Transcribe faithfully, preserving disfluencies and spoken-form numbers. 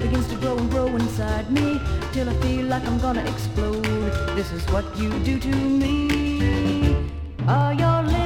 begins to grow and grow inside me till I feel like I'm gonna explode. This is what you do to me. Are your lips